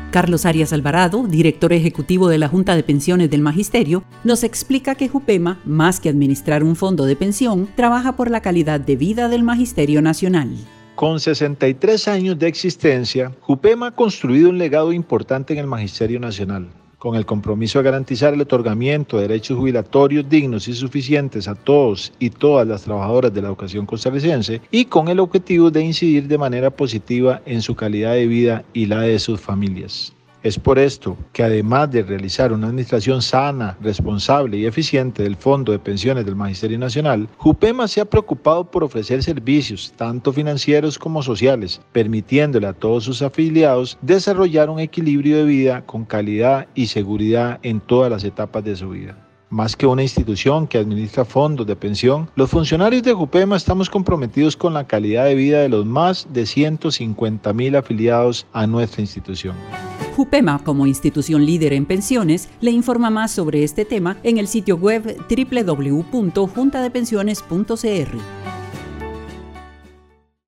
Carlos Arias Alvarado, director ejecutivo de la Junta de Pensiones del Magisterio, nos explica que Jupema, más que administrar un fondo de pensión, trabaja por la calidad de vida del Magisterio Nacional. Con 63 años de existencia, Jupema ha construido un legado importante en el Magisterio Nacional, con el compromiso de garantizar el otorgamiento de derechos jubilatorios dignos y suficientes a todos y todas las trabajadoras de la educación costarricense y con el objetivo de incidir de manera positiva en su calidad de vida y la de sus familias. Es por esto que además de realizar una administración sana, responsable y eficiente del Fondo de Pensiones del Magisterio Nacional, Jupema se ha preocupado por ofrecer servicios, tanto financieros como sociales, permitiéndole a todos sus afiliados desarrollar un equilibrio de vida con calidad y seguridad en todas las etapas de su vida. Más que una institución que administra fondos de pensión, los funcionarios de Jupema estamos comprometidos con la calidad de vida de los más de 150,000 afiliados a nuestra institución. Jupema, como institución líder en pensiones, le informa más sobre este tema en el sitio web www.juntadepensiones.cr.